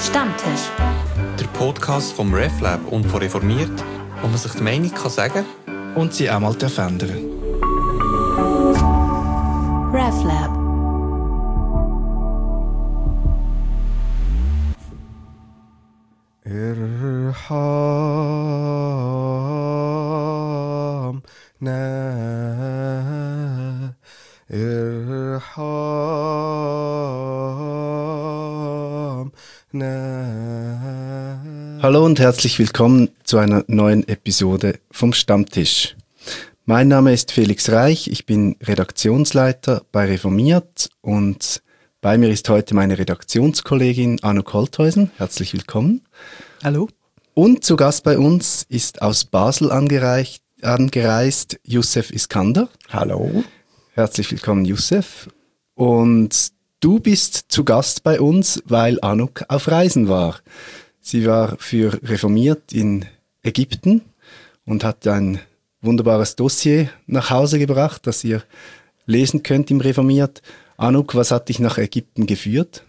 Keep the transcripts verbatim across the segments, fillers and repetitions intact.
Stammtisch. Der Podcast vom RefLab und von Reformiert, wo man sich die Meinung kann sagen und sie auch mal verändern. RefLab. Irham na Irham na. Hallo und herzlich willkommen zu einer neuen Episode vom Stammtisch. Mein Name ist Felix Reich, ich bin Redaktionsleiter bei Reformiert und bei mir ist heute meine Redaktionskollegin Anouk Holthäusen. Herzlich willkommen. Hallo. Und zu Gast bei uns ist aus Basel angereist, angereist Youssef Iskander. Hallo. Herzlich willkommen, Youssef. Und du bist zu Gast bei uns, weil Anouk auf Reisen war. Sie war für Reformiert in Ägypten und hat ein wunderbares Dossier nach Hause gebracht, das ihr lesen könnt im Reformiert. Anouk, was hat dich nach Ägypten geführt?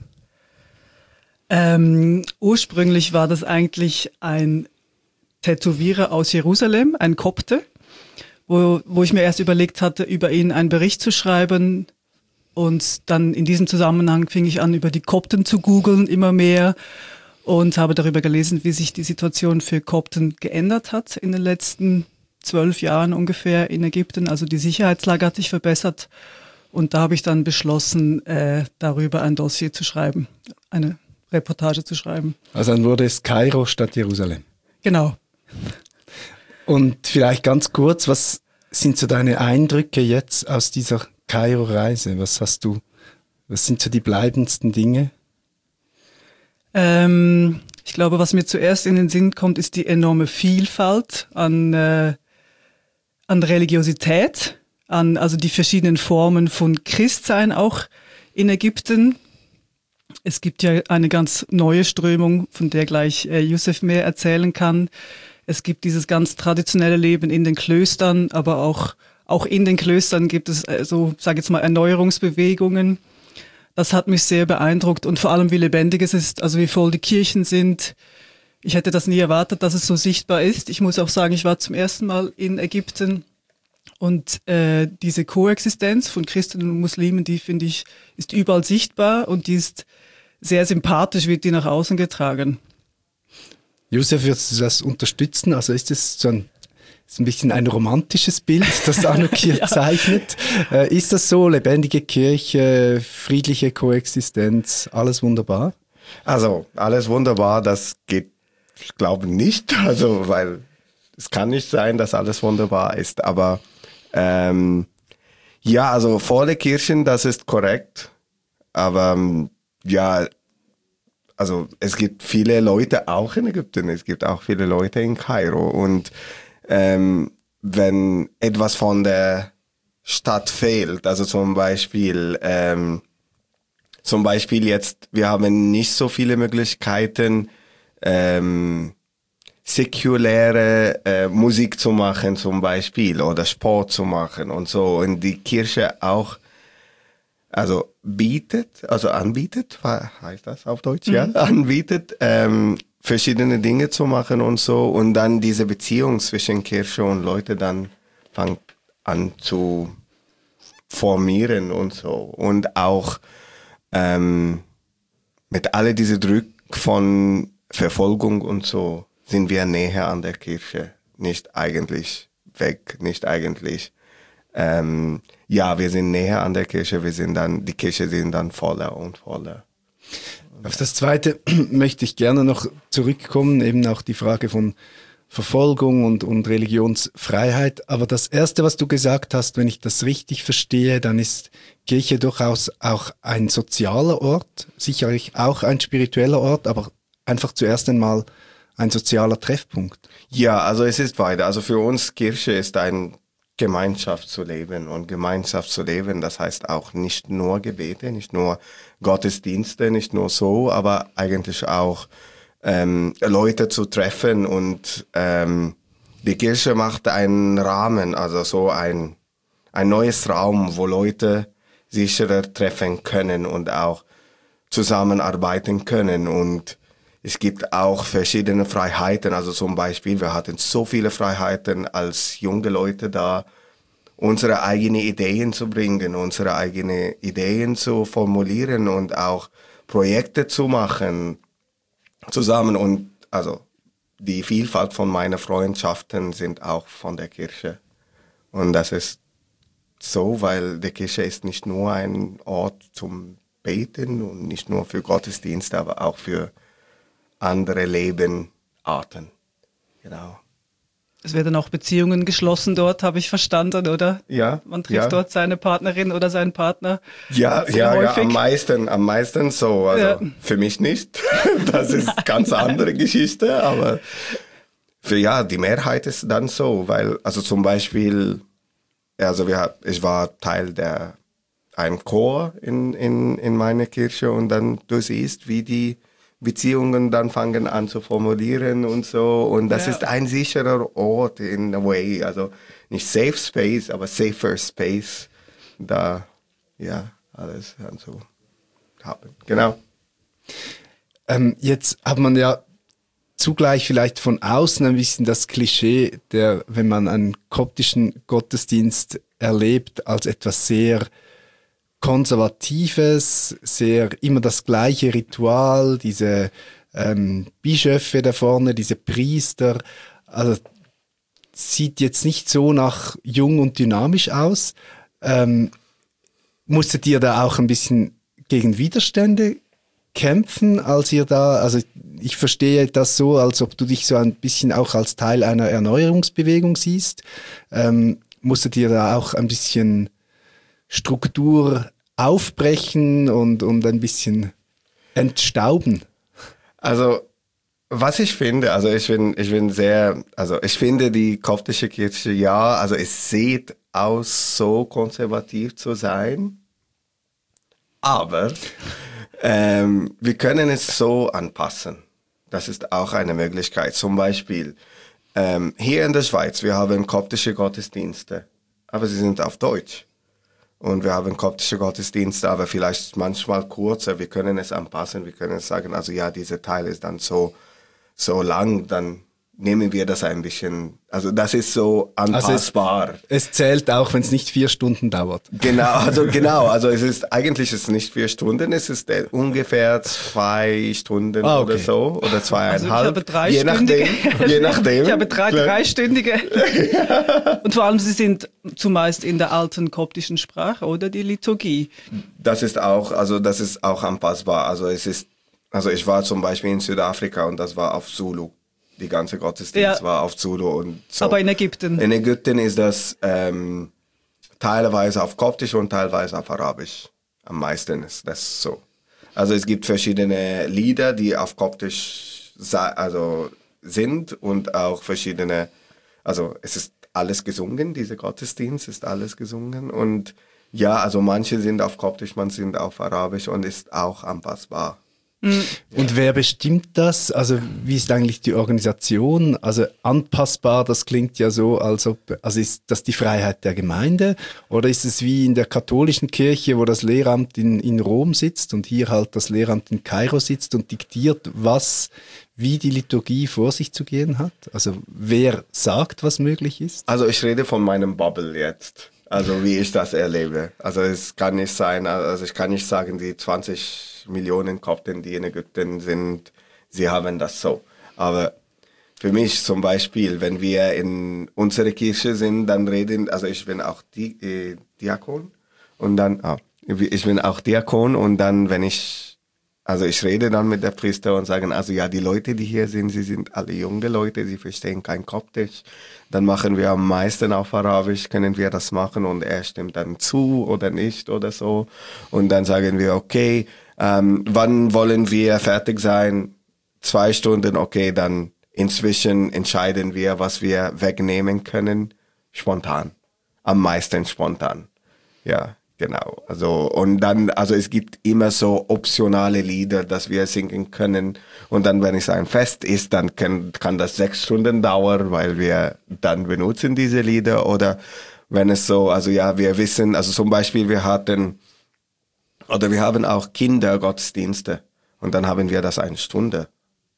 Ähm, ursprünglich war das eigentlich ein Tätowierer aus Jerusalem, ein Kopte, wo, wo ich mir erst überlegt hatte, über ihn einen Bericht zu schreiben. Und dann in diesem Zusammenhang fing ich an, über die Kopten zu googeln, immer mehr. Und habe darüber gelesen, wie sich die Situation für Kopten geändert hat in den letzten zwölf Jahren ungefähr in Ägypten. Also die Sicherheitslage hat sich verbessert. Und da habe ich dann beschlossen, äh, darüber ein Dossier zu schreiben, eine Reportage zu schreiben. Also dann wurde es Kairo statt Jerusalem. Genau. Und vielleicht ganz kurz, was sind so deine Eindrücke jetzt aus dieser Kairo-Reise? Was hast du, was sind so die bleibendsten Dinge? Ähm, ich glaube, was mir zuerst in den Sinn kommt, ist die enorme Vielfalt an, äh, an Religiosität, an also die verschiedenen Formen von Christsein auch in Ägypten. Es gibt ja eine ganz neue Strömung, von der gleich äh, Youssef mehr erzählen kann. Es gibt dieses ganz traditionelle Leben in den Klöstern, aber auch, auch in den Klöstern gibt es äh, so, sage ich jetzt mal, Erneuerungsbewegungen. Das hat mich sehr beeindruckt und vor allem, wie lebendig es ist, also wie voll die Kirchen sind. Ich hätte das nie erwartet, dass es so sichtbar ist. Ich muss auch sagen, ich war zum ersten Mal in Ägypten und äh, diese Koexistenz von Christen und Muslimen, die finde ich, ist überall sichtbar und die ist sehr sympathisch, wird die nach außen getragen. Youssef, würdest du das unterstützen? Also ist es so ein, ist ein bisschen ein romantisches Bild, das Anouk hier ja. zeichnet? Äh, ist das so? Lebendige Kirche, friedliche Koexistenz, alles wunderbar? Also, alles wunderbar, das geht, ich glaube nicht, also, weil es kann nicht sein, dass alles wunderbar ist, aber ähm, ja, also volle Kirchen, das ist korrekt, aber ja, also es gibt viele Leute auch in Ägypten, es gibt auch viele Leute in Kairo und ähm, wenn etwas von der Stadt fehlt, also zum Beispiel, ähm, zum Beispiel jetzt, wir haben nicht so viele Möglichkeiten, ähm, säkuläre äh, Musik zu machen zum Beispiel oder Sport zu machen und so und die Kirche auch also bietet, also anbietet, heißt das auf Deutsch, mhm. ja, anbietet, ähm, verschiedene Dinge zu machen und so und dann diese Beziehung zwischen Kirche und Leute dann fängt an zu formieren und so und auch ähm, mit alle diese Druck von Verfolgung und so sind wir näher an der Kirche, nicht eigentlich weg, nicht eigentlich ähm, ja, wir sind näher an der Kirche, wir sind dann, die Kirche sind dann voller und voller. Auf das Zweite möchte ich gerne noch zurückkommen, eben auch die Frage von Verfolgung und, und Religionsfreiheit. Aber das Erste, was du gesagt hast, wenn ich das richtig verstehe, dann ist Kirche durchaus auch ein sozialer Ort, sicherlich auch ein spiritueller Ort, aber einfach zuerst einmal ein sozialer Treffpunkt. Ja, also es ist weiter. Also für uns Kirche ist ein Gemeinschaft zu leben und Gemeinschaft zu leben, das heißt auch nicht nur Gebete, nicht nur Gottesdienste, nicht nur so, aber eigentlich auch ähm, Leute zu treffen und ähm, die Kirche macht einen Rahmen, also so ein ein neues Raum, wo Leute sicherer treffen können und auch zusammenarbeiten können und es gibt auch verschiedene Freiheiten. Also zum Beispiel, wir hatten so viele Freiheiten als junge Leute da, unsere eigenen Ideen zu bringen, unsere eigenen Ideen zu formulieren und auch Projekte zu machen zusammen. Und also die Vielfalt von meinen Freundschaften sind auch von der Kirche. Und das ist so, weil die Kirche ist nicht nur ein Ort zum Beten und nicht nur für Gottesdienst, aber auch für andere Lebenarten. Genau. Es werden auch Beziehungen geschlossen dort, habe ich verstanden, oder? Ja. Man trifft ja. dort seine Partnerin oder seinen Partner. Ja, ja, ja, am meisten, am meisten so. Also ja. Für mich nicht. Das ist eine ganz andere Geschichte, aber für ja, die Mehrheit ist dann so, weil, also zum Beispiel, also wir, ich war Teil der, einem Chor in, in, in meiner Kirche und dann du siehst, wie die Beziehungen dann fangen an zu formulieren und so. Und das ja. ist ein sicherer Ort in a way. Also nicht Safe Space, aber safer Space. Da, ja, alles dann so haben. Genau. Ähm, jetzt hat man ja zugleich vielleicht von außen ein bisschen das Klischee, der, wenn man einen koptischen Gottesdienst erlebt, als etwas sehr Konservatives, sehr immer das gleiche Ritual, diese ähm, Bischöfe da vorne, diese Priester, also sieht jetzt nicht so nach jung und dynamisch aus. Ähm, musstet ihr da auch ein bisschen gegen Widerstände kämpfen, als ihr da, also ich verstehe das so, als ob du dich so ein bisschen auch als Teil einer Erneuerungsbewegung siehst. Ähm, musstet ihr da auch ein bisschen Struktur aufbrechen und, und ein bisschen entstauben? Also, was ich finde, also ich bin, ich bin sehr, also ich finde die koptische Kirche, ja, also es sieht aus, so konservativ zu sein, aber ähm, wir können es so anpassen. Das ist auch eine Möglichkeit. Zum Beispiel, ähm, hier in der Schweiz, wir haben koptische Gottesdienste, aber sie sind auf Deutsch. Und wir haben koptische Gottesdienste, aber vielleicht manchmal kurzer. Wir können es anpassen, wir können sagen, also ja, dieser Teil ist dann so, so lang, dann nehmen wir das ein bisschen, also das ist so anpassbar. Also es, es zählt auch, wenn es nicht vier Stunden dauert. Genau, also genau, also es ist, eigentlich ist es nicht vier Stunden, es ist ungefähr zwei Stunden ah, okay. oder so, oder zweieinhalb. Also ich habe drei je nachdem, je nachdem. Ich habe drei, dreistündige. Und vor allem, sie sind zumeist in der alten koptischen Sprache, oder die Liturgie. Das ist auch, also das ist auch anpassbar, also es ist, also ich war zum Beispiel in Südafrika und das war auf Zulu. Die ganze Gottesdienst ja. war auf Zulu und so. Aber in Ägypten? In Ägypten ist das ähm, teilweise auf Koptisch und teilweise auf Arabisch. Am meisten ist das so. Also es gibt verschiedene Lieder, die auf Koptisch also sind und auch verschiedene, also es ist alles gesungen, dieser Gottesdienst ist alles gesungen und ja, also manche sind auf Koptisch, manche sind auf Arabisch und ist auch anpassbar. Und wer bestimmt das? Also wie ist eigentlich die Organisation? Also anpassbar, das klingt ja so, als ob, also ist das die Freiheit der Gemeinde? Oder ist es wie in der katholischen Kirche, wo das Lehramt in, in Rom sitzt und hier halt das Lehramt in Kairo sitzt und diktiert, was, wie die Liturgie vor sich zu gehen hat? Also wer sagt, was möglich ist? Also ich rede von meinem Bubble jetzt. Also wie ich das erlebe. Also es kann nicht sein, also ich kann nicht sagen, die zwanzig Millionen Kopten, die in Ägypten sind, sie haben das so. Aber für mich zum Beispiel, wenn wir in unserer Kirche sind, dann reden, also ich bin auch Di- äh, Diakon und dann, ah, ich bin auch Diakon und dann, wenn ich, also ich rede dann mit der Priester und sagen, also ja, die Leute, die hier sind, sie sind alle junge Leute, sie verstehen kein Koptisch. Dann machen wir am meisten auf Arabisch, können wir das machen und er stimmt dann zu oder nicht oder so. Und dann sagen wir, okay, ähm, wann wollen wir fertig sein? Zwei Stunden, okay, dann inzwischen entscheiden wir, was wir wegnehmen können, spontan. Am meisten spontan. Ja, genau. Also, und dann, also es gibt immer so optionale Lieder, dass wir singen können. Und dann, wenn es ein Fest ist, dann kann, kann das sechs Stunden dauern, weil wir dann benutzen diese Lieder. Oder wenn es so, also ja, wir wissen, also zum Beispiel, wir hatten, oder wir haben auch Kindergottesdienste. Und dann haben wir das eine Stunde.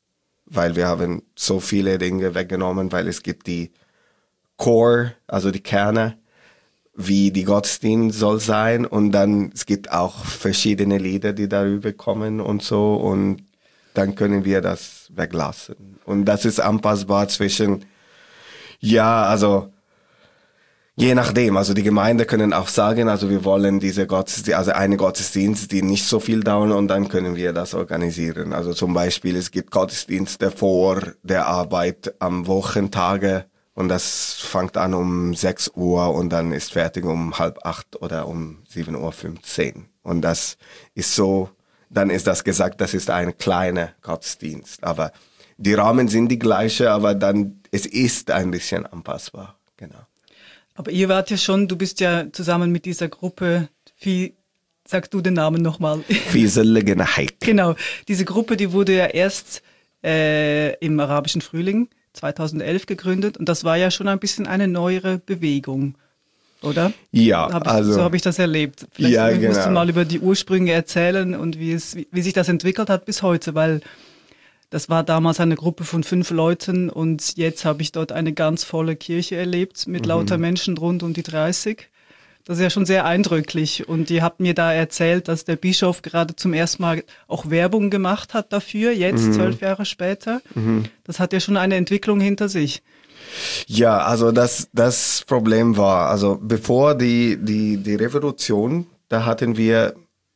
weil wir haben so viele Dinge weggenommen, weil es gibt die Core, also die Kerne, wie die Gottesdienst soll sein und dann es gibt auch verschiedene Lieder, die darüber kommen und so und dann können wir das weglassen. Und das ist anpassbar zwischen, ja, also je nachdem, also die Gemeinde können auch sagen, also wir wollen diese Gottesdienst, also eine Gottesdienst, die nicht so viel dauern und dann können wir das organisieren. Also zum Beispiel, es gibt Gottesdienste vor der Arbeit am Wochentage und das fängt an um sechs Uhr und dann ist fertig um halb acht oder um sieben Uhr fünfzehn. Und das ist so, dann ist das gesagt, das ist ein kleiner Gottesdienst. Aber die Rahmen sind die gleiche, aber dann, es ist ein bisschen anpassbar, genau. Aber ihr wart ja schon, du bist ja zusammen mit dieser Gruppe, wie, sagst du den Namen nochmal? Fieselige-Naheit. Genau, diese Gruppe, die wurde ja erst äh, im arabischen Frühling zweitausendelf gegründet und das war ja schon ein bisschen eine neuere Bewegung, oder? Ja, hab ich, also... So habe ich das erlebt. Vielleicht ja, musst genau. du mal über die Ursprünge erzählen und wie, es, wie, wie sich das entwickelt hat bis heute, weil das war damals eine Gruppe von fünf Leuten und jetzt habe ich dort eine ganz volle Kirche erlebt mit lauter mhm. Menschen rund um die dreißig. Das ist ja schon sehr eindrücklich und ihr habt mir da erzählt, dass der Bischof gerade zum ersten Mal auch Werbung gemacht hat dafür, jetzt mhm. zwölf Jahre später. Mhm. Das hat ja schon eine Entwicklung hinter sich. Ja, also das, das Problem war, also bevor die, die, die Revolution, da hatten wir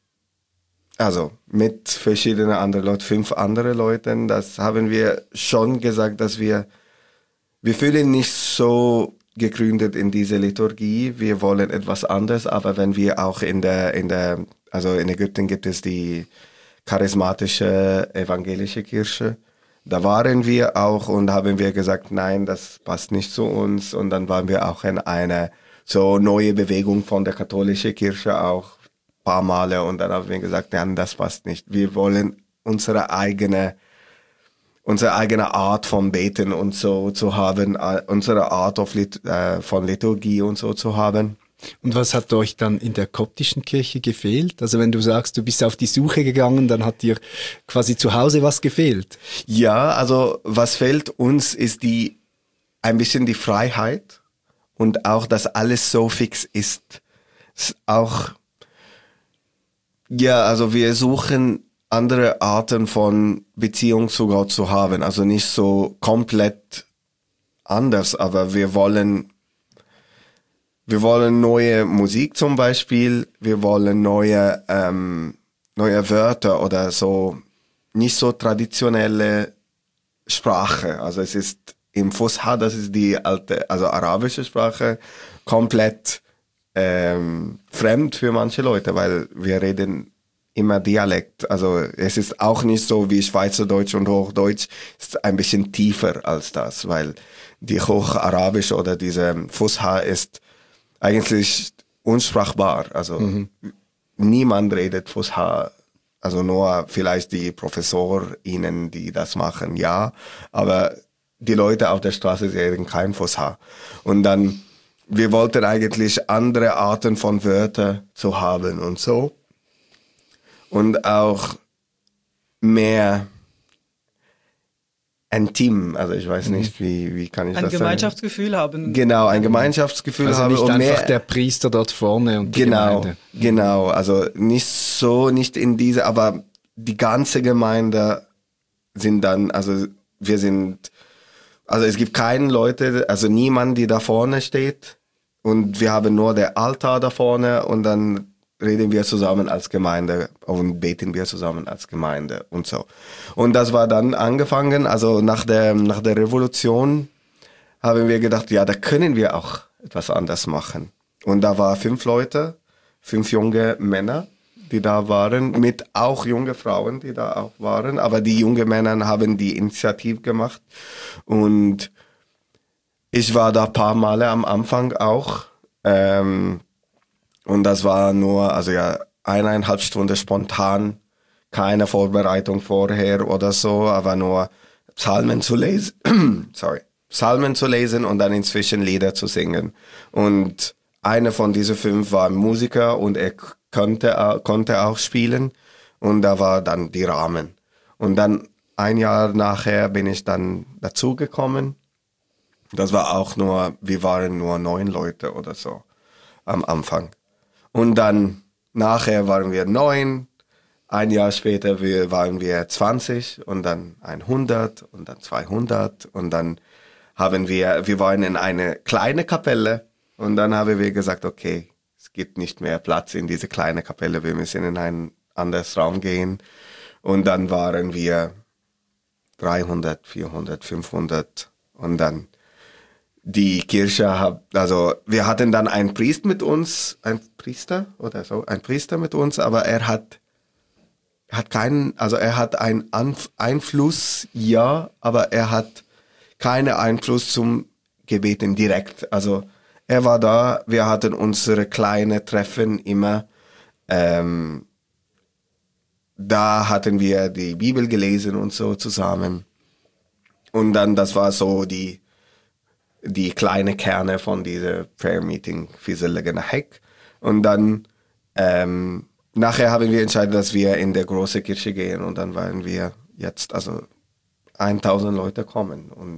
also mit verschiedenen anderen Leuten, fünf andere Leuten, das haben wir schon gesagt, dass wir, wir fühlen nicht so gegründet in diese Liturgie, wir wollen etwas anderes, aber wenn wir auch in der, in der, also in Ägypten gibt es die charismatische evangelische Kirche, da waren wir auch und haben wir gesagt, nein, das passt nicht zu uns und dann waren wir auch in einer so neue Bewegung von der katholischen Kirche auch paar Male und dann haben wir gesagt, nein, das passt nicht. Wir wollen unsere eigene, unsere eigene Art von Beten und so zu haben, unsere Art of Lit- äh, von Liturgie und so zu haben. Und was hat euch dann in der koptischen Kirche gefehlt? Also wenn du sagst, du bist auf die Suche gegangen, dann hat dir quasi zu Hause was gefehlt. Ja, also was fehlt uns ist die, ein bisschen die Freiheit und auch, dass alles so fix ist. ist auch Ja, also wir suchen andere Arten von Beziehung zu Gott zu haben. Also nicht so komplett anders, aber wir wollen, wir wollen neue Musik zum Beispiel, wir wollen neue, ähm, neue Wörter oder so, nicht so traditionelle Sprache. Also es ist im Fusha, das ist die alte, also arabische Sprache, komplett Ähm, fremd für manche Leute, weil wir reden immer Dialekt. Also es ist auch nicht so wie Schweizerdeutsch und Hochdeutsch, es ist ein bisschen tiefer als das, weil die Hocharabisch oder diese Fusha ist eigentlich unsprachbar. Also mhm. niemand redet Fusha, also nur vielleicht die ProfessorInnen, die das machen, ja, aber die Leute auf der Straße reden kein Fusha. Und dann wir wollten eigentlich andere Arten von Wörtern zu haben und so. Und auch mehr intim, also ich weiß nicht, wie, wie kann ich ein das sagen? Ein Gemeinschaftsgefühl haben. Genau, ein Gemeinschaftsgefühl also haben. Nicht und einfach mehr, der Priester dort vorne und die genau, Gemeinde. Genau, also nicht so, nicht in diese, aber die ganze Gemeinde sind dann, also wir sind, also es gibt keine Leute, also niemand, die da vorne steht und wir haben nur der Altar da vorne und dann reden wir zusammen als Gemeinde und beten wir zusammen als Gemeinde und so. Und das war dann angefangen, also nach der, nach der Revolution haben wir gedacht, ja, da können wir auch etwas anders machen. Und da waren fünf Leute, fünf junge Männer, die da waren, mit auch junge Frauen, die da auch waren. Aber die jungen Männer haben die Initiative gemacht. Und ich war da ein paar Male am Anfang auch. Ähm, und das war nur, also ja, eineinhalb Stunden spontan, keine Vorbereitung vorher oder so, aber nur Psalmen zu lesen. Sorry. Psalmen zu lesen und dann inzwischen Lieder zu singen. Und einer von diesen fünf war Musiker und er konnte, konnte auch spielen. Und da war dann die Rahmen. Und dann ein Jahr nachher bin ich dann dazugekommen. Das war auch nur, wir waren nur neun Leute oder so am Anfang. Und dann nachher waren wir neun, ein Jahr später wir, waren wir zwanzig und dann hundert und dann zweihundert und dann haben wir, wir waren in eine kleine Kapelle und dann haben wir gesagt, okay, es gibt nicht mehr Platz in diese kleine Kapelle, wir müssen in einen anderen Raum gehen. Und dann waren wir dreihundert, vierhundert, fünfhundert und dann die Kirche hat, also wir hatten dann einen Priester mit uns, ein Priester oder so, ein Priester mit uns, aber er hat, hat keinen, also er hat einen Anf- Einfluss, ja, aber er hat keinen Einfluss zum Gebeten direkt. Also er war da, wir hatten unsere kleinen Treffen immer, ähm, da hatten wir die Bibel gelesen und so zusammen. Und dann, das war so die, die kleine Kerne von dieser Prayer Meeting Fieselige Heck. Und dann, ähm, nachher haben wir entschieden, dass wir in der großen Kirche gehen. Und dann waren wir jetzt, also tausend Leute kommen. Und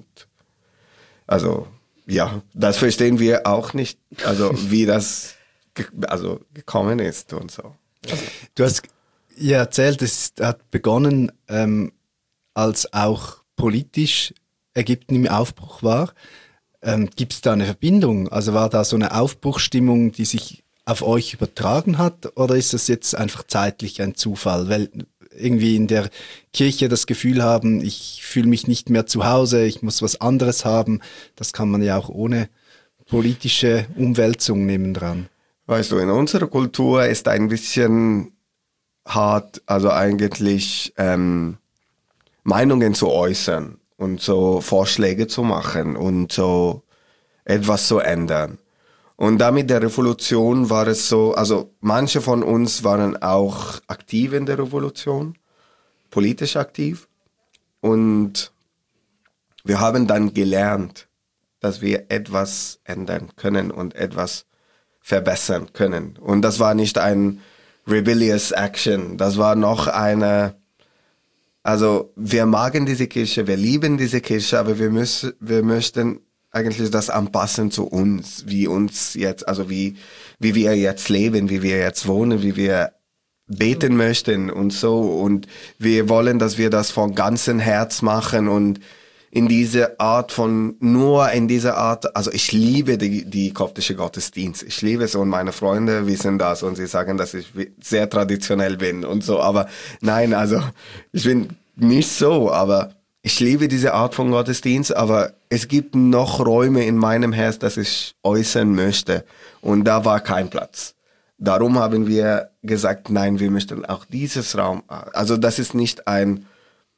also, ja, das verstehen wir auch nicht, also wie das ge- also gekommen ist und so. Also, Du hast ja erzählt, es hat begonnen, ähm, als auch politisch Ägypten im Aufbruch war. Ähm, Gibt es da eine Verbindung? Also war da so eine Aufbruchsstimmung, die sich auf euch übertragen hat? Oder ist das jetzt einfach zeitlich ein Zufall? Weil irgendwie in der Kirche das Gefühl haben, ich fühle mich nicht mehr zu Hause, ich muss was anderes haben. Das kann man ja auch ohne politische Umwälzung nebendran. weißt du, in unserer Kultur ist ein bisschen hart, also eigentlich ähm, Meinungen zu äußern und so Vorschläge zu machen und so etwas zu ändern. Und damit der Revolution war es so, also manche von uns waren auch aktiv in der Revolution, politisch aktiv. Und wir haben dann gelernt, dass wir etwas ändern können und etwas verbessern können. Und das war nicht ein rebellious action, das war noch eine, also wir magen diese Kirche, wir lieben diese Kirche, aber wir müssen, wir möchten eigentlich das anpassen zu uns, wie uns jetzt, also wie, wie wir jetzt leben, wie wir jetzt wohnen, wie wir beten möchten und so. Und wir wollen, dass wir das von ganzem Herz machen und in diese Art von, nur in dieser Art, also ich liebe die, die koptische Gottesdienst. Ich liebe es und meine Freunde wissen das und sie sagen, dass ich sehr traditionell bin und so. Aber nein, also ich bin nicht so, aber ich liebe diese Art von Gottesdienst, aber es gibt noch Räume in meinem Herz, dass ich äußern möchte. Und da war kein Platz. Darum haben wir gesagt, nein, wir möchten auch dieses Raum, also das ist nicht ein,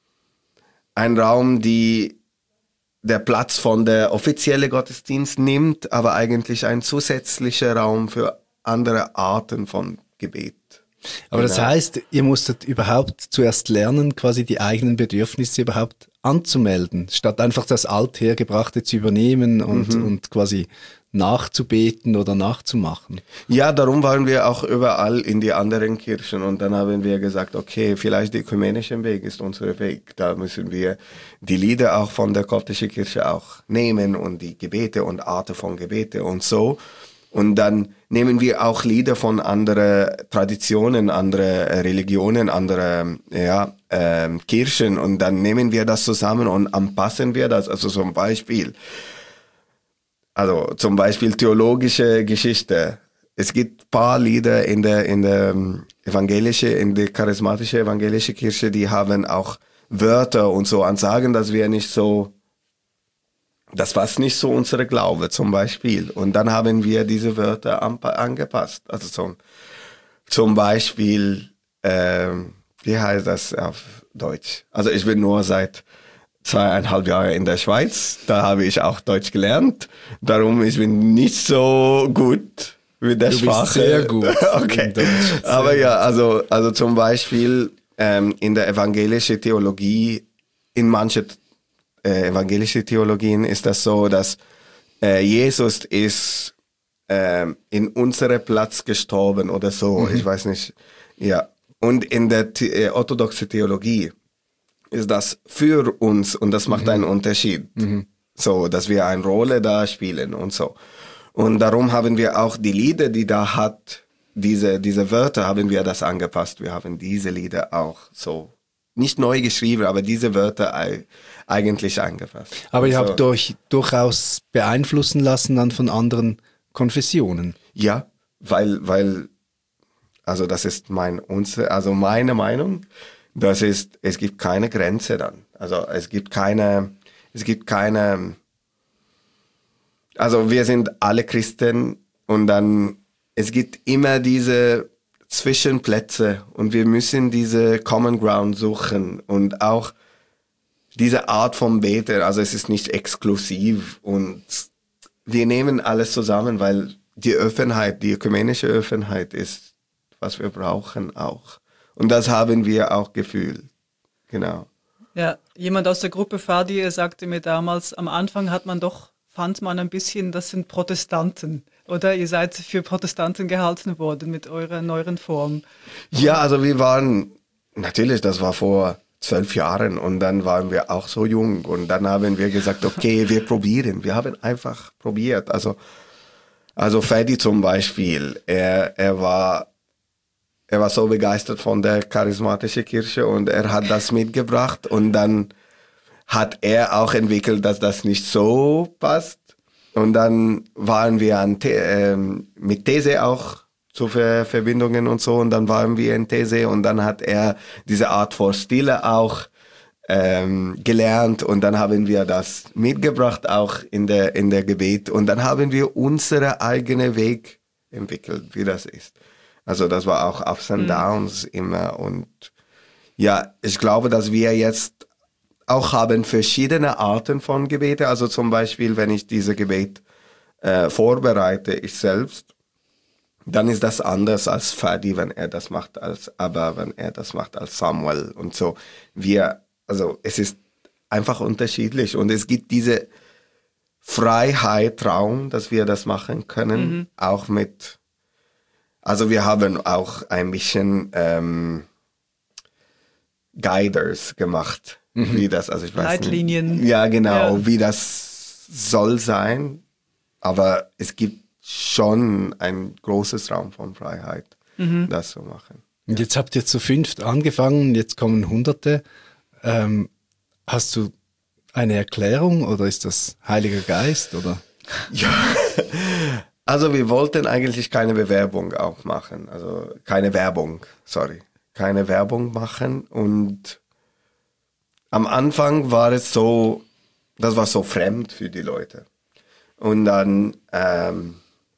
ein Raum, die der Platz von der offiziellen Gottesdienst nimmt, aber eigentlich ein zusätzlicher Raum für andere Arten von Gebet. Aber Genau. das heißt, ihr musstet überhaupt zuerst lernen, quasi die eigenen Bedürfnisse überhaupt anzumelden, statt einfach das Althergebrachte zu übernehmen und, Mhm. und quasi nachzubeten oder nachzumachen. Ja, darum waren wir auch überall in die anderen Kirchen und dann haben wir gesagt, okay, vielleicht der ökumenische Weg ist unser Weg. Da müssen wir die Lieder auch von der koptischen Kirche auch nehmen und die Gebete und Arten von Gebete und so. Und dann nehmen wir auch Lieder von anderen Traditionen, andere Religionen, andere ja, ähm, Kirchen und dann nehmen wir das zusammen und anpassen wir das. Also zum Beispiel, also zum Beispiel theologische Geschichte. Es gibt ein paar Lieder in der in der evangelische, in der charismatische evangelische Kirche, die haben auch Wörter und so Ansagen, dass wir nicht so, das war nicht so unsere Glaube zum Beispiel. Und dann haben wir diese Wörter an, angepasst. Also zum, zum Beispiel, ähm, wie heißt das auf Deutsch? Also ich bin nur seit zweieinhalb Jahren in der Schweiz. Da habe ich auch Deutsch gelernt. Darum ich bin nicht so gut mit der Du bist Sprache. sehr gut Okay. in Deutsch. Aber ja, also also zum Beispiel ähm, in der evangelischen Theologie, in manchen äh, evangelischen Theologien ist das so, dass äh, Jesus ist äh, in unserem Platz gestorben oder so. Mhm. Ich weiß nicht. Ja. Und in der The- äh, orthodoxen Theologie ist das für uns und das macht mhm. einen Unterschied. Mhm. So, dass wir eine Rolle da spielen und so. Und darum haben wir auch die Lieder, die da hat, diese, diese Wörter haben wir das angepasst. Wir haben diese Lieder auch so, nicht neu geschrieben, aber diese Wörter eigentlich angepasst. Aber ihr so. habt euch durchaus beeinflussen lassen dann von anderen Konfessionen. Ja, weil, weil, also das ist mein, unsere, also meine Meinung, das ist, es gibt keine Grenze dann. Also es gibt keine, es gibt keine, also wir sind alle Christen und dann, es gibt immer diese Zwischenplätze und wir müssen diese Common Ground suchen und auch diese Art von Beten, also es ist nicht exklusiv und wir nehmen alles zusammen, weil die Offenheit, die ökumenische Offenheit ist, was wir brauchen auch. Und das haben wir auch gefühlt. Genau. Ja, jemand aus der Gruppe Fadi sagte mir damals, am Anfang hat man doch, fand man ein bisschen, das sind Protestanten. Oder ihr seid für Protestanten gehalten worden mit eurer neuen Form. Ja, also wir waren, natürlich, das war vor zwölf Jahren und dann waren wir auch so jung und dann haben wir gesagt, okay, wir probieren. Wir haben einfach probiert. Also, also Fadi zum Beispiel, er, er war, er war so begeistert von der charismatischen Kirche und er hat das mitgebracht und dann hat er auch entwickelt, dass das nicht so passt. Und dann waren wir an The- ähm, mit These auch zu Ver- Verbindungen und so und dann waren wir in These und dann hat er diese Art von Stile auch ähm, gelernt und dann haben wir das mitgebracht auch in der, in der Gebet und dann haben wir unseren eigenen Weg entwickelt, wie das ist. Also das war auch Ups and Downs mhm. immer und ja, ich glaube, dass wir jetzt auch haben verschiedene Arten von Gebete. Also zum Beispiel, wenn ich diese Gebet äh, vorbereite, ich selbst, dann ist das anders als Fadi, wenn er das macht, als Abba, wenn er das macht, als Samuel und so. Wir, also es ist einfach unterschiedlich und es gibt diese Freiheit, Raum, dass wir das machen können, mhm. auch mit, also wir haben auch ein bisschen ähm, Guiders gemacht. Wie das, also ich weiß Leitlinien. Nicht. Ja, genau, ja. wie das soll sein. Aber es gibt schon ein großes Raum von Freiheit, mhm. das zu machen. Und jetzt habt ihr zu fünft angefangen, jetzt kommen Hunderte. Ähm, hast du eine Erklärung oder ist das Heiliger Geist? Oder? Ja, also wir wollten eigentlich keine Bewerbung auch machen. Also keine Werbung, sorry. Keine Werbung machen und am Anfang war es so, das war so fremd für die Leute. Und dann, ähm,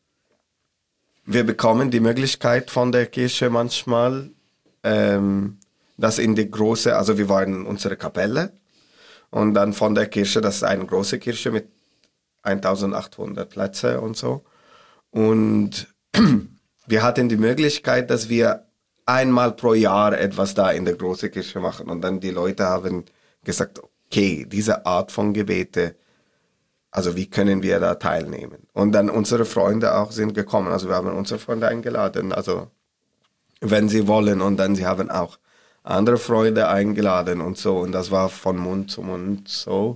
wir bekommen die Möglichkeit von der Kirche manchmal, ähm, das in die große, also wir waren in unserer Kapelle und dann von der Kirche, das ist eine große Kirche mit eintausendachthundert Plätze und so. Und wir hatten die Möglichkeit, dass wir einmal pro Jahr etwas da in der großen Kirche machen und dann die Leute haben gesagt, okay, diese Art von Gebete, also wie können wir da teilnehmen? Und dann unsere Freunde auch sind gekommen, also wir haben unsere Freunde eingeladen, also wenn sie wollen und dann sie haben auch andere Freunde eingeladen und so und das war von Mund zu Mund so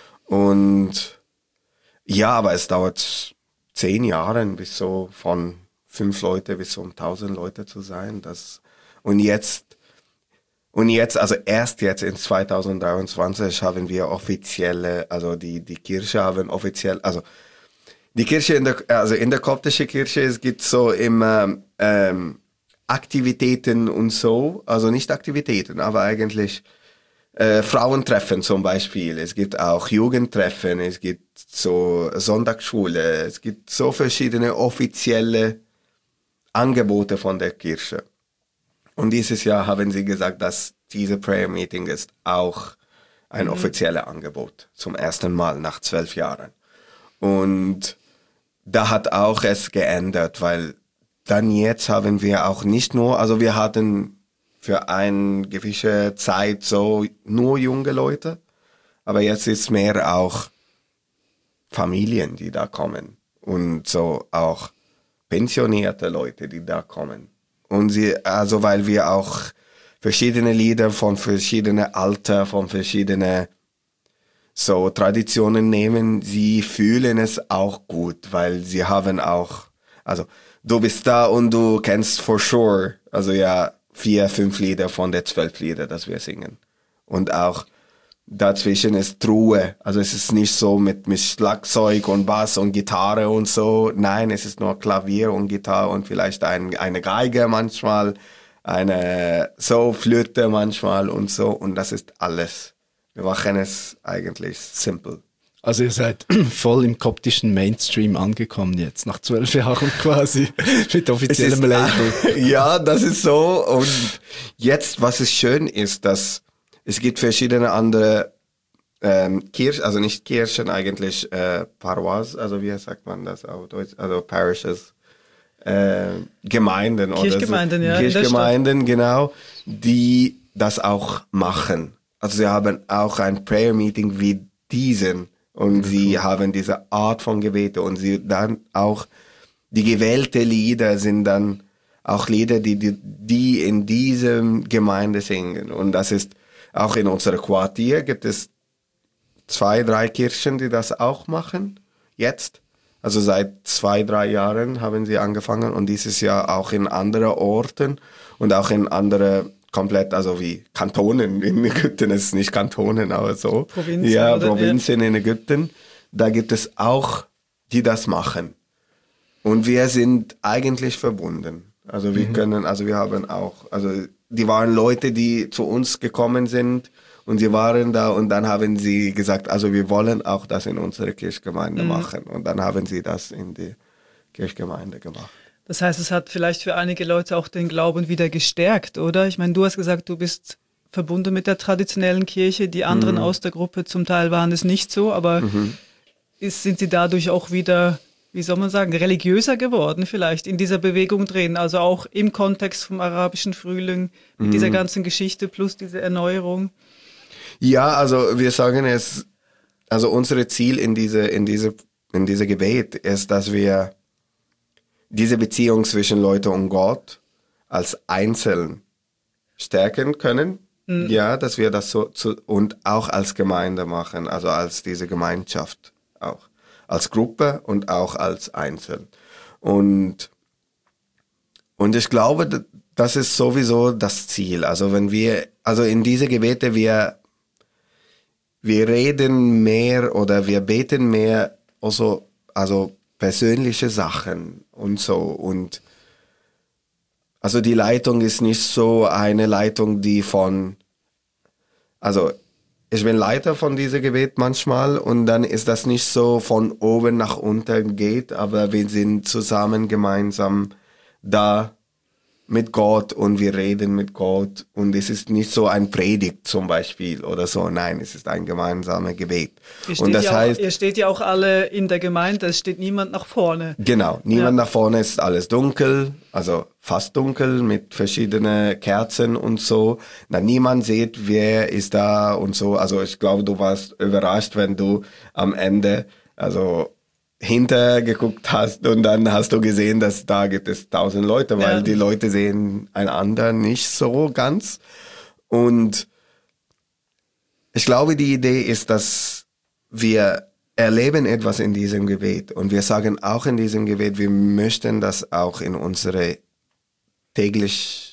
und ja, aber es dauert zehn Jahre bis so von fünf Leute bis um tausend Leute zu sein, das und jetzt Und jetzt, also erst jetzt in zweitausenddreiundzwanzig haben wir offizielle, also die, die Kirche haben offiziell, also die Kirche in der, also in der koptischen Kirche, es gibt so immer ähm, Aktivitäten und so, also nicht Aktivitäten, aber eigentlich äh, Frauentreffen zum Beispiel, es gibt auch Jugendtreffen, es gibt so Sonntagsschule, es gibt so verschiedene offizielle Angebote von der Kirche. Und dieses Jahr haben sie gesagt, dass diese Prayer Meeting ist auch ein mhm. offizielles Angebot zum ersten Mal nach zwölf Jahren. Und da hat auch es geändert, weil dann jetzt haben wir auch nicht nur, also wir hatten für eine gewisse Zeit so nur junge Leute, aber jetzt ist mehr auch Familien, die da kommen und so auch pensionierte Leute, die da kommen. Und sie, also weil wir auch verschiedene Lieder von verschiedenen Alter, von verschiedenen so Traditionen nehmen. Sie fühlen es auch gut, weil sie haben auch, also du bist da und du kennst for sure, also ja, vier, fünf Lieder von den zwölf Lieder, das wir singen. Und auch dazwischen ist Ruhe. Also es ist nicht so mit, mit Schlagzeug und Bass und Gitarre und so. Nein, es ist nur Klavier und Gitarre und vielleicht ein, eine Geige manchmal, eine so Flöte manchmal und so. Und das ist alles. Wir machen es eigentlich simpel. Also ihr seid voll im koptischen Mainstream angekommen jetzt, nach zwölf Jahren quasi, mit offiziellem Label. Ja, das ist so. Und jetzt, was es schön ist, dass es gibt verschiedene andere ähm, Kirchen, also nicht Kirchen eigentlich, äh, Paroisse, also wie sagt man das auf Deutsch, also Parishes, äh, Gemeinden oder Kirchgemeinden, so. ja, Kirchgemeinden, genau, die das auch machen. Also sie haben auch ein Prayer Meeting wie diesen und sie haben diese Art von Gebete und sie dann auch die gewählte Lieder sind dann auch Lieder, die, die, die in diesem Gemeinde singen. Und das ist auch in unserer Quartier gibt es zwei, drei Kirchen, die das auch machen. Jetzt. Also seit zwei, drei Jahren haben sie angefangen und dieses Jahr auch in anderen Orten und auch in andere komplett, also wie Kantonen in Ägypten, es ist nicht Kantonen, aber so. Provinzen. Ja, oder? Provinzen in Ägypten. Da gibt es auch, die das machen. Und wir sind eigentlich verbunden. Also wir mhm. können, also wir haben auch, also die waren Leute, die zu uns gekommen sind und sie waren da und dann haben sie gesagt, also wir wollen auch das in unserer Kirchgemeinde mhm. machen. Und dann haben sie das in die Kirchgemeinde gemacht. Das heißt, es hat vielleicht für einige Leute auch den Glauben wieder gestärkt, oder? Ich meine, du hast gesagt, du bist verbunden mit der traditionellen Kirche. Die anderen mhm. aus der Gruppe, zum Teil waren es nicht so, aber mhm. ist, sind sie dadurch auch wieder, wie soll man sagen, religiöser geworden vielleicht, in dieser Bewegung drin, also auch im Kontext vom arabischen Frühling, mit mhm. dieser ganzen Geschichte plus diese Erneuerung? Ja, also wir sagen es, also unser Ziel in diese, in diese, in diese Gebet ist, dass wir diese Beziehung zwischen Leute und Gott als Einzeln stärken können, mhm. ja, dass wir das so zu, und auch als Gemeinde machen, also als diese Gemeinschaft auch. Als Gruppe und auch als Einzeln. Und, und ich glaube, das ist sowieso das Ziel. Also wenn wir, also in diese Gebete, wir, wir reden mehr oder wir beten mehr, also, also persönliche Sachen und so. Und also die Leitung ist nicht so eine Leitung, die von, also ich bin Leiter von diesem Gebet manchmal und dann ist das nicht so von oben nach unten geht, aber wir sind zusammen gemeinsam da mit Gott und wir reden mit Gott und es ist nicht so ein Predigt zum Beispiel oder so, nein, es ist ein gemeinsames Gebet. Ihr und das ja heißt, auch, ihr steht ja auch alle in der Gemeinde, es steht niemand nach vorne. Genau, niemand ja. nach vorne, ist alles dunkel, also fast dunkel mit verschiedenen Kerzen und so. Na, niemand sieht, wer ist da und so. Also ich glaube, du warst überrascht, wenn du am Ende, also hinter geguckt hast und dann hast du gesehen, dass da gibt es tausend Leute, weil ja. die Leute sehen einander nicht so ganz. Und ich glaube, die Idee ist, dass wir erleben etwas in diesem Gebet und wir sagen auch in diesem Gebet, wir möchten das auch in unsere täglich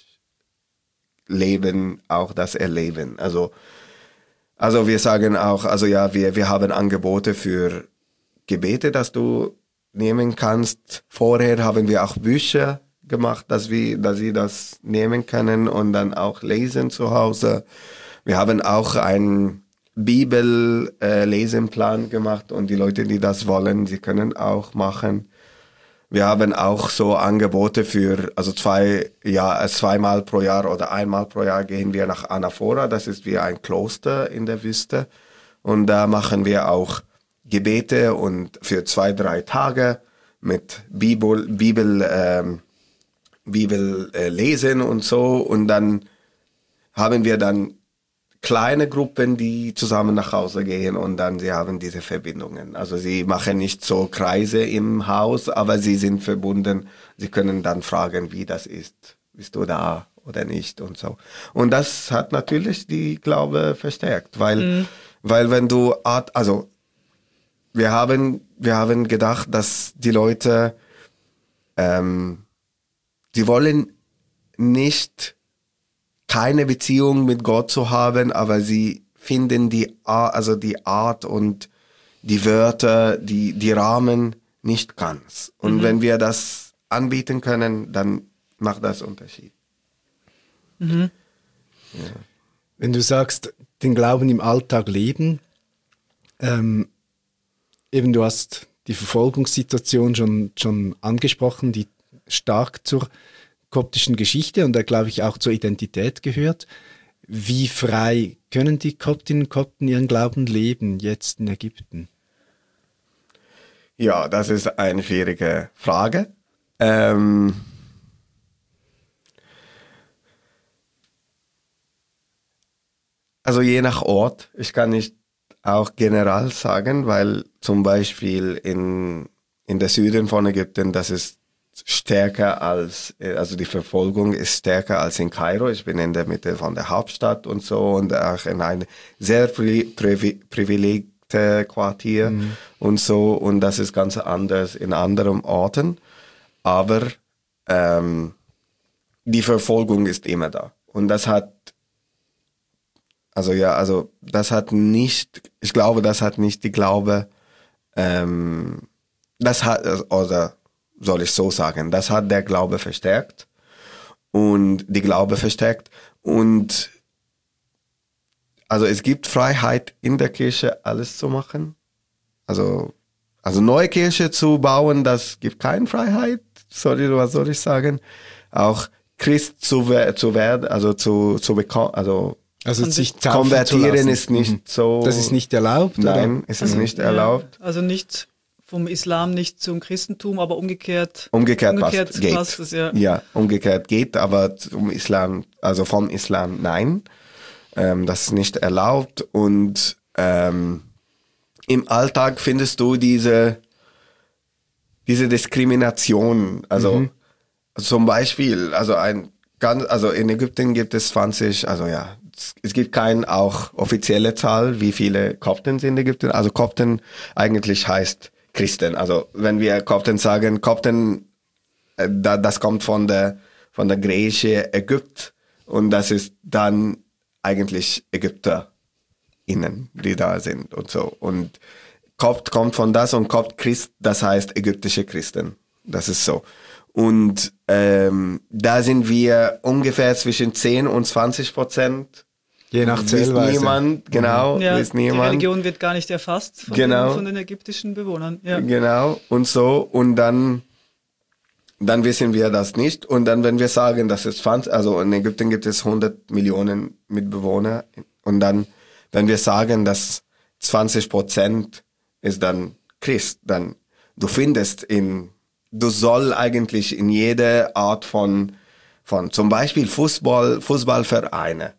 Leben auch das erleben. Also, also wir sagen auch, also ja, wir, wir haben Angebote für Gebete, dass du nehmen kannst. Vorher haben wir auch Bücher gemacht, dass wir, dass sie das nehmen können und dann auch lesen zu Hause. Wir haben auch einen Bibel-Lesenplan äh, gemacht und die Leute, die das wollen, sie können auch machen. Wir haben auch so Angebote für, also zwei, ja, zweimal pro Jahr oder einmal pro Jahr gehen wir nach Anaphora. Das ist wie ein Kloster in der Wüste. Und da machen wir auch Gebete und für zwei, drei Tage mit Bibel, Bibel, ähm, Bibel äh, lesen und so. Und dann haben wir dann kleine Gruppen, die zusammen nach Hause gehen und dann sie haben diese Verbindungen. Also sie machen nicht so Kreise im Haus, aber sie sind verbunden. Sie können dann fragen, wie das ist. Bist du da? oder nicht und so. Und das hat natürlich die Glaube verstärkt, weil, Mhm. weil wenn du, Art- also wir haben, wir haben gedacht, dass die Leute, ähm, die wollen nicht keine Beziehung mit Gott zu haben, aber sie finden die Art, also die Art und die Wörter, die, die Rahmen nicht ganz. Und Mhm. wenn wir das anbieten können, dann macht das Unterschied. Mhm. Wenn du sagst, den Glauben im Alltag leben, ähm, eben du hast die Verfolgungssituation schon, schon angesprochen, die stark zur koptischen Geschichte und da glaube ich auch zur Identität gehört. Wie frei können die Koptinnen und Kopten ihren Glauben leben jetzt in Ägypten? Ja, das ist eine schwierige Frage. Ähm, also je nach Ort. Ich kann nicht auch general sagen, weil zum Beispiel in, in der Süden von Ägypten, das ist stärker als, also die Verfolgung ist stärker als in Kairo. Ich bin in der Mitte von der Hauptstadt und so und auch in einem sehr pri privi privilegierten Quartier mhm. und so und das ist ganz anders in anderen Orten. Aber ähm, die Verfolgung ist immer da und das hat Also ja, also das hat nicht, ich glaube, das hat nicht die Glaube, ähm, das hat, oder soll ich so sagen, das hat der Glaube verstärkt und die Glaube verstärkt und also es gibt Freiheit in der Kirche, alles zu machen. Also, also neue Kirche zu bauen, das gibt keine Freiheit, sorry, was soll ich sagen, auch Christ zu, zu werden, also zu, zu bekommen, also Also Konver sich konvertieren ist nicht mhm. so. Das ist nicht erlaubt? Nein, oder? es ist also, nicht erlaubt. Ja, also nicht vom Islam nicht zum Christentum, aber umgekehrt. Umgekehrt, umgekehrt passt, geht. passt es, ja. ja, umgekehrt geht, aber zum Islam, also vom Islam nein. Ähm, das ist nicht erlaubt. Und ähm, im Alltag findest du diese, diese Diskrimination. Also Mhm. zum Beispiel, also ein ganz, also in Ägypten gibt es zwanzig, also ja, es gibt keine auch offizielle Zahl, wie viele Kopten sind in Ägypten. Also Kopten eigentlich heißt Christen. Also wenn wir Kopten sagen, Kopten, äh, da, das kommt von der von der griechischen Ägypt und das ist dann eigentlich ÄgypterInnen, die da sind und so. Und Kopt kommt von das und Kopt Christ, das heißt ägyptische Christen. Das ist so. Und ähm, da sind wir ungefähr zwischen zehn und zwanzig Prozent. Je nach Wisst Zählweise. niemand, genau, Ja, wisst die niemand. Religion wird gar nicht erfasst von, Genau. den, von den ägyptischen Bewohnern. Ja. Genau, und so. Und dann, dann wissen wir das nicht. Und dann, wenn wir sagen, dass es zwanzig, also in Ägypten gibt es hundert Millionen Mitbewohner. Und dann, wenn wir sagen, dass zwanzig Prozent ist dann Christ, dann du findest in, du soll eigentlich in jeder Art von, von zum Beispiel Fußball, Fußballvereine.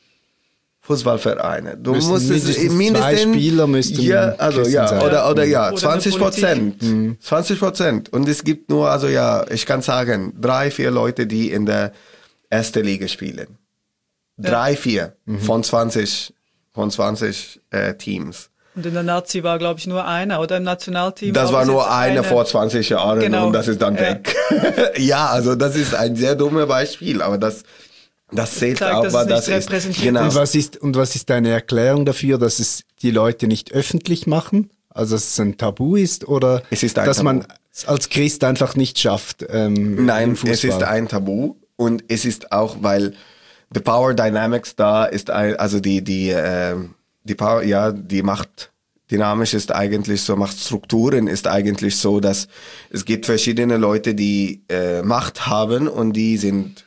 Fußballvereine. Du Müssen musst es mindestens mindestens zwei Spieler müssten ja, also Christen ja, sein. oder oder ja, Oder zwanzig eine Politik. Prozent, Mhm. zwanzig Prozent. Und es gibt nur, also ja, ich kann sagen, drei, vier Leute, die in der ersten Liga spielen. Drei, vier von zwanzig, von zwanzig äh, Teams. Und in der Nazi war, glaube ich, nur einer, oder im Nationalteam. Das aber war es nur ist einer vor zwanzig Jahren Genau. und das ist dann Ja. weg. ja, also das ist ein sehr dummes Beispiel, aber das, das zählt zeigt, auch, dass was es nicht das ist. repräsentativ Genau. Und was ist, und was ist deine Erklärung dafür, dass es die Leute nicht öffentlich machen? Also dass es ein Tabu ist oder Es ist ein dass Tabu. man es als Christ einfach nicht schafft? Ähm, Nein, im Fußball? es ist ein Tabu und es ist auch, weil the Power Dynamics da ist, ein, also die die äh, die Power, ja, die Macht dynamisch ist eigentlich so, Machtstrukturen ist eigentlich so, dass es gibt verschiedene Leute, die äh, Macht haben und die sind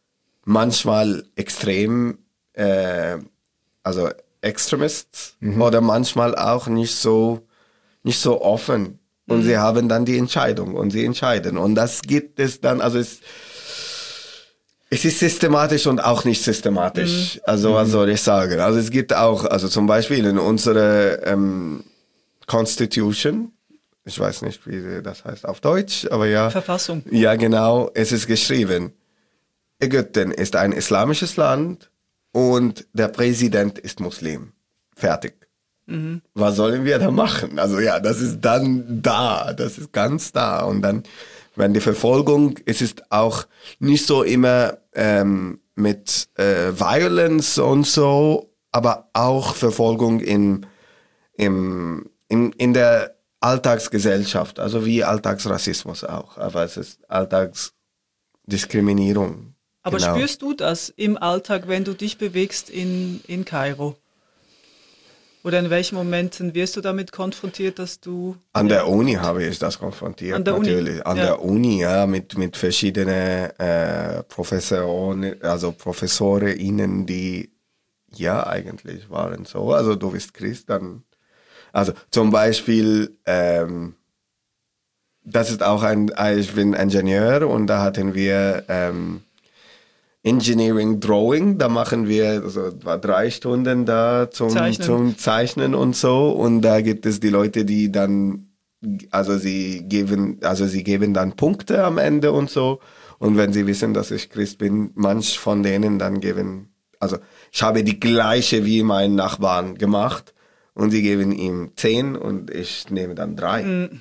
manchmal extrem, äh, also Extremists oder manchmal auch nicht so nicht so offen und sie haben dann die Entscheidung und sie entscheiden und das gibt es dann, also es es ist systematisch und auch nicht systematisch. Also was soll ich sagen? Also es gibt auch, also zum Beispiel in unserer ähm, Constitution, ich weiß nicht, wie das heißt auf Deutsch, aber ja. Verfassung. Ja, genau, es ist geschrieben. Ägypten ist ein islamisches Land und der Präsident ist Muslim. Fertig. Mhm. Was sollen wir da machen? Also ja, das ist dann da, das ist ganz da. Und dann, wenn die Verfolgung, es ist auch nicht so immer ähm, mit äh, Violence und so, aber auch Verfolgung in, im, in, in der Alltagsgesellschaft, also wie Alltagsrassismus auch, aber es ist Alltagsdiskriminierung. Aber genau. Spürst du das im Alltag, wenn du dich bewegst in, in Kairo? Oder in welchen Momenten wirst du damit konfrontiert, dass du... An der Uni habe ich das konfrontiert, An der natürlich. Uni? An ja. der Uni, ja, mit, mit verschiedenen äh, Professoren, also ProfessorInnen, die ja eigentlich waren so. Also du bist Christ, dann... Also zum Beispiel, ähm, das ist auch ein, ich bin Ingenieur und da hatten wir... Ähm, Engineering Drawing, da machen wir also drei Stunden da zum Zeichnen. zum Zeichnen und so und da gibt es die Leute, die dann also sie geben also sie geben dann Punkte am Ende und so und wenn sie wissen, dass ich Christ bin, manch von denen dann geben also ich habe die gleiche wie mein Nachbarn gemacht und sie geben ihm zehn und ich nehme dann drei mhm.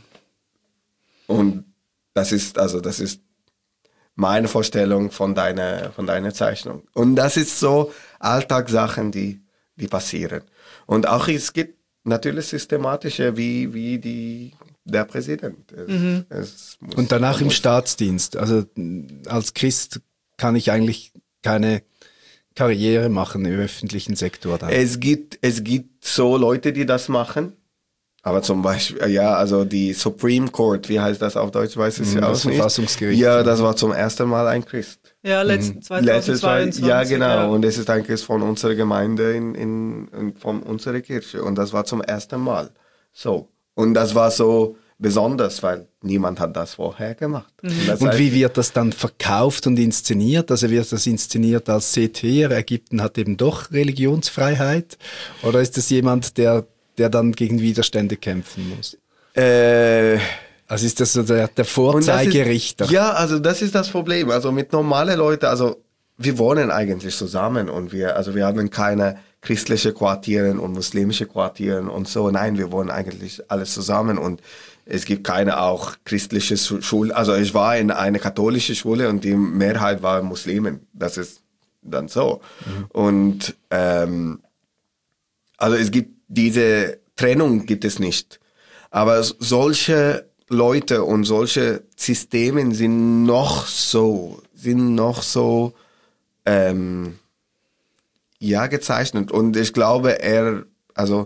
und das ist also das ist meine Vorstellung von deiner, von deiner Zeichnung. Und das ist so Alltagssachen, die, die passieren. Und auch es gibt natürlich systematische, wie, wie die, der Präsident. Es, mhm. es muss, Und danach im muss, Staatsdienst. Also als Christ kann ich eigentlich keine Karriere machen im öffentlichen Sektor. Dann. Es gibt, es gibt so Leute, die das machen. Aber zum Beispiel, ja, also die Supreme Court, wie heißt das auf Deutsch, weiß ich ja auch das nicht. Verfassungsgericht. Ja, das war zum ersten Mal ein Christ. Ja, letzten Mhm. zweitausendzweiundzwanzig. Ja, genau. Ja. Und es ist ein Christ von unserer Gemeinde, in, in, in, von unserer Kirche. Und das war zum ersten Mal. So. Und das war so besonders, weil niemand hat das vorher gemacht. Mhm. Und, und wie wird das dann verkauft und inszeniert? Also wird das inszeniert als seht her, Ägypten hat eben doch Religionsfreiheit? Oder ist das jemand, der der dann gegen Widerstände kämpfen muss? Äh, also ist das so der, der Vorzeigerichter? Ist, ja, also das ist das Problem. Also mit normalen Leuten, also wir wohnen eigentlich zusammen und wir, also wir haben keine christliche Quartieren und muslimische Quartieren und so. Nein, wir wohnen eigentlich alles zusammen und es gibt keine auch christliche Schule. Also ich war in einer katholischen Schule und die Mehrheit war Muslimen. Das ist dann so. Mhm. Und ähm, also es gibt diese Trennung gibt es nicht. Aber solche Leute und solche Systeme sind noch so, sind noch so, ähm, ja, gezeichnet. Und ich glaube, er, also,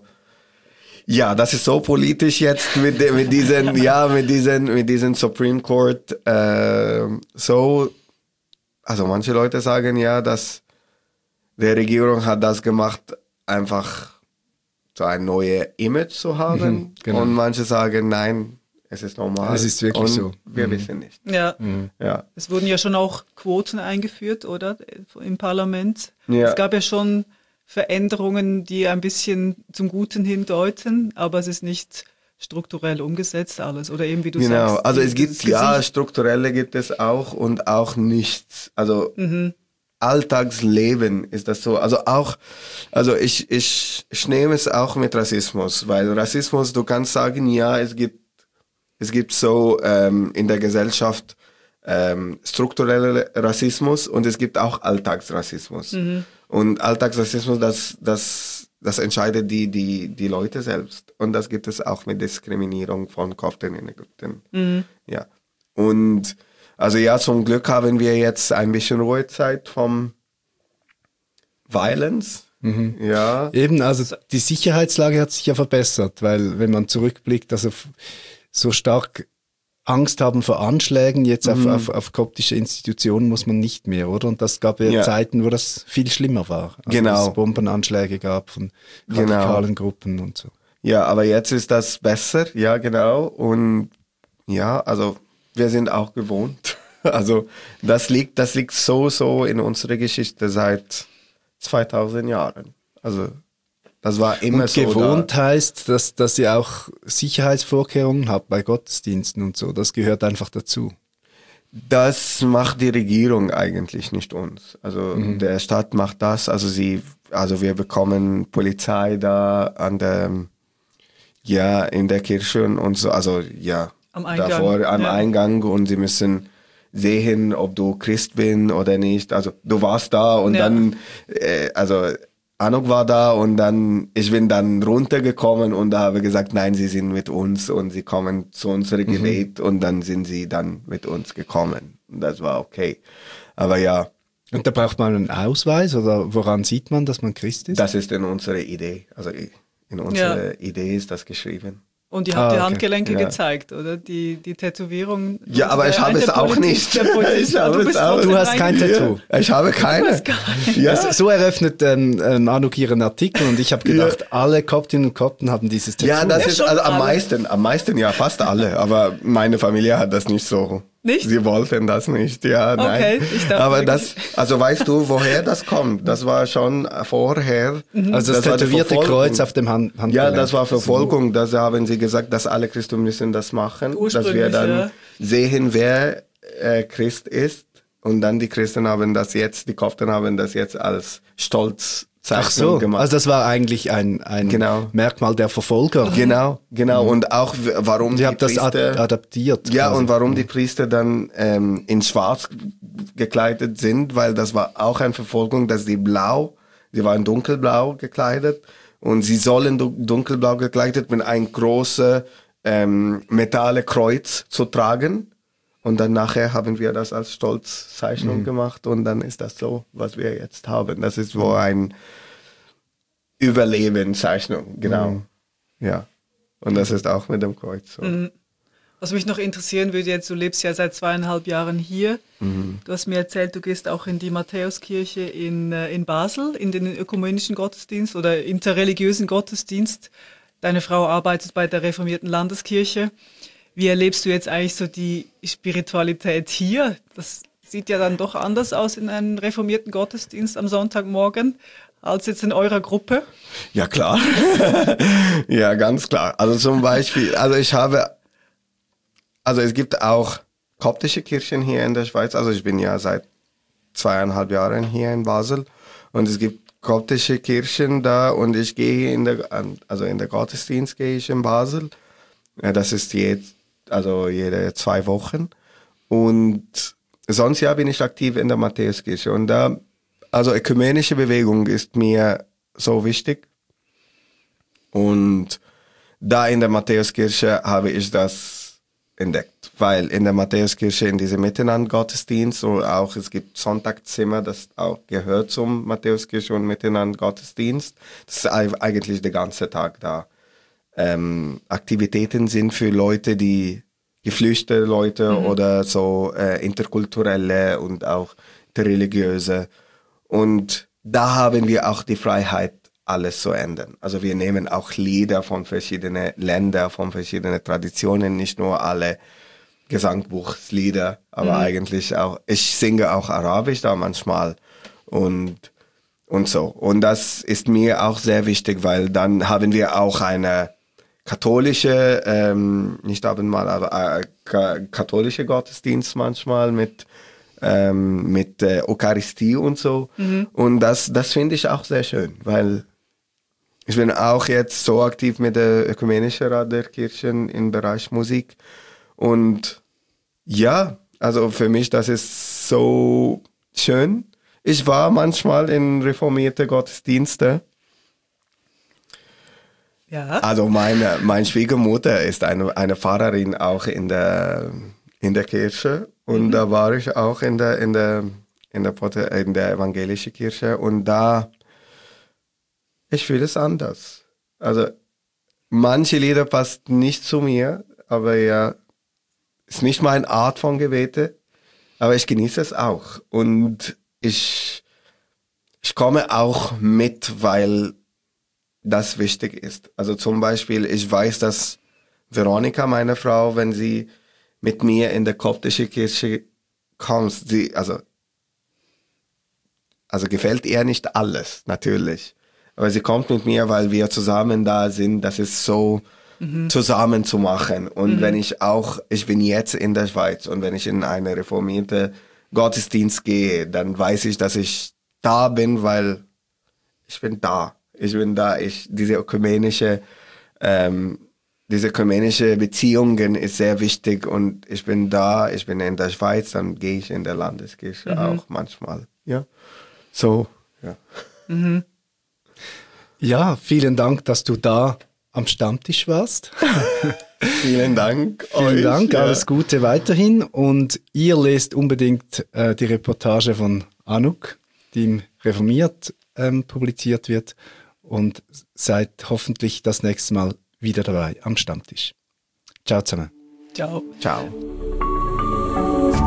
ja, das ist so politisch jetzt mit, mit diesen, ja, mit diesen, mit diesen Supreme Court, äh, so, also manche Leute sagen ja, dass die Regierung hat das gemacht, einfach so ein neues Image zu haben. Mhm, genau. Und manche sagen, nein, es ist normal. Es ist wirklich und so. Wir mhm. wissen nicht. Ja. Mhm. ja. Es wurden ja schon auch Quoten eingeführt, oder? Im Parlament. Ja. Es gab ja schon Veränderungen, die ein bisschen zum Guten hindeuten, aber es ist nicht strukturell umgesetzt alles. Oder eben wie du genau. sagst. Genau, also es gibt, ja, strukturelle gibt es auch und auch nichts. Also mhm. Alltagsleben ist das so. Also auch, also ich, ich, ich nehme es auch mit Rassismus, weil Rassismus, du kannst sagen, ja, es gibt, es gibt so ähm, in der Gesellschaft ähm, strukturelle Rassismus und es gibt auch Alltagsrassismus. Mhm. Und Alltagsrassismus, das, das, das entscheidet die, die, die Leute selbst. Und das gibt es auch mit Diskriminierung von Kopten in Ägypten. Mhm. Ja. Und also ja, zum Glück haben wir jetzt ein bisschen Ruhezeit vom Violence. Mhm. Ja. Eben, also die Sicherheitslage hat sich ja verbessert, weil wenn man zurückblickt, also so stark Angst haben vor Anschlägen jetzt mhm. auf, auf, auf koptische Institutionen muss man nicht mehr, oder? Und das gab ja, ja. Zeiten, wo das viel schlimmer war. Also genau. es Bombenanschläge gab von radikalen genau. Gruppen und so. Ja, aber jetzt ist das besser, ja genau. Und ja, also wir sind auch gewohnt. Also das liegt, das liegt so, so in unserer Geschichte seit zweitausend Jahren. Also das war immer und so. Gewohnt da. heißt, dass, dass ihr auch Sicherheitsvorkehrungen habt bei Gottesdiensten und so. Das gehört einfach dazu. Das macht die Regierung eigentlich, nicht uns. Also Mhm. der Staat macht das. Also sie, also wir bekommen Polizei da an der, ja, in der Kirche und so. Also ja, Am Eingang, davor am ja. Eingang und sie müssen sehen, ob du Christ bist oder nicht. Also du warst da und Ja. dann, äh, also Anuk war da und dann, ich bin dann runtergekommen und da habe gesagt, nein, sie sind mit uns und sie kommen zu unserem Gebet und dann sind sie dann mit uns gekommen. Und das war okay. Aber ja, Und da braucht man einen Ausweis oder woran sieht man, dass man Christ ist? das ist in unserer Idee. Also in unserer Idee ist das geschrieben. Und ihr Ah, habt die okay. Handgelenke Ja. gezeigt, oder? Die, die Tätowierung. Ja, aber Der- ich habe der es auch Polizist, nicht. Der Polizist, Ich ah, habe du es bist auch- trotzdem Du hast kein rein- Tattoo. Ich habe keine. hast gar Ja. Also, so eröffnet ähm, ähm, Anuk ihren Artikel und ich habe gedacht, alle Koptinnen und Kopten haben dieses Tattoo. Ja, das Ja, ist schon also am alle. meisten, am meisten ja, fast alle. Aber meine Familie hat das nicht so. Nicht? Sie wollten das nicht, ja, nein. Okay, ich dachte Aber wirklich- das, also weißt du, woher das kommt? Das war schon vorher. Also das, war die tätowierte Verfolgung. Kreuz auf dem Hand Handgelenk. Ja, das war Verfolgung. Das haben sie gesagt, dass alle Christen müssen das machen, dass wir Ursprünglich, dann ja. sehen, wer äh, Christ ist. Und dann die Christen haben das jetzt, die Kopten haben das jetzt als Stolz Ach so, gemacht. also das war eigentlich ein, ein Genau. Merkmal der Verfolger. Genau, genau. Und auch w- warum Die die haben das ad Priester, adaptiert. ja, quasi. und warum die Priester dann ähm, in Schwarz gekleidet sind, weil das war auch eine Verfolgung, dass die blau, sie waren dunkelblau gekleidet und sie sollen du- dunkelblau gekleidet mit einem großen ähm, Metallkreuz zu tragen. Und dann nachher haben wir das als Stolzzeichnung gemacht und dann ist das so, was wir jetzt haben. Das ist so ein Überlebenszeichnung, genau. Ja. Und das ist auch mit dem Kreuz so. Was mich noch interessieren würde, jetzt, du lebst ja seit zweieinhalb Jahren hier. Du hast mir erzählt, du gehst auch in die Matthäuskirche in, äh, in Basel, in den ökumenischen Gottesdienst oder interreligiösen Gottesdienst. Deine Frau arbeitet bei der reformierten Landeskirche. Wie erlebst du jetzt eigentlich so die Spiritualität hier? Das sieht ja dann doch anders aus in einem reformierten Gottesdienst am Sonntagmorgen als jetzt in eurer Gruppe. Ja, klar. Ja, ganz klar. Also zum Beispiel, also ich habe, also es gibt auch koptische Kirchen hier in der Schweiz. Also ich bin ja seit zweieinhalb Jahren hier in Basel und es gibt koptische Kirchen da und ich gehe in der, also in der Gottesdienst gehe ich in Basel. Ja, das ist jetzt, also jede zwei Wochen. Und sonst ja bin ich aktiv in der Matthäuskirche und da, also ökumenische Bewegung ist mir so wichtig. Und da in der Matthäuskirche habe ich das entdeckt, weil in der Matthäuskirche in diesem Miteinander-Gottesdienst und auch es gibt Sonntagszimmer, das auch gehört zum Matthäuskirche und Miteinander-Gottesdienst. Das ist eigentlich der ganze Tag da. Ähm, Aktivitäten sind für Leute, die geflüchtete Leute mhm. oder so äh, interkulturelle und auch interreligiöse. Und da haben wir auch die Freiheit, alles zu ändern. Also wir nehmen auch Lieder von verschiedenen Ländern, von verschiedenen Traditionen, nicht nur alle Gesangbuchslieder, aber mhm. eigentlich auch, ich singe auch Arabisch da manchmal und, und so. Und das ist mir auch sehr wichtig, weil dann haben wir auch eine katholische, ähm, nicht Abendmahl, aber äh, ka- katholische Gottesdienst manchmal mit ähm, mit äh, Eucharistie und so. Mhm. Und das, das finde ich auch sehr schön, weil ich bin auch jetzt so aktiv mit der Ökumenischen Rat der Kirchen im Bereich Musik. Und ja, also für mich, das ist so schön. Ich war manchmal in reformierte Gottesdienste. Ja. Also meine, meine Schwiegermutter ist eine, eine Pfarrerin auch in der, in der Kirche. Und mhm. da war ich auch in der, in der, in der, in der evangelischen Kirche. Und da, ich fühle es anders. Also manche Lieder passen nicht zu mir, aber ja, ist nicht meine Art von Gebete. Aber ich genieße es auch. Und ich, ich komme auch mit, weil das wichtig ist. Also zum Beispiel, ich weiß, dass Veronika, meine Frau, wenn sie mit mir in der koptische Kirche kommt, sie, also, also gefällt ihr nicht alles, natürlich. Aber sie kommt mit mir, weil wir zusammen da sind. Das ist so mhm. zusammen zu machen. Und mhm. wenn ich auch, ich bin jetzt in der Schweiz und wenn ich in eine reformierte Gottesdienst gehe, dann weiß ich, dass ich da bin, weil ich bin da. Ich bin da. Ich, diese ökumenische, ähm, diese ökumenische Beziehungen ist sehr wichtig und ich bin da, ich bin in der Schweiz, dann gehe ich in der Landeskirche mhm. auch manchmal. Ja. So, ja. Mhm. Ja, vielen Dank, dass du da am Stammtisch warst. Vielen Dank. Vielen euch, Dank, ja. Alles Gute weiterhin und ihr lest unbedingt äh, die Reportage von Anouk, die im Reformiert ähm, publiziert wird und seid hoffentlich das nächste Mal wieder dabei am Stammtisch. Ciao zusammen. Ciao. Ciao.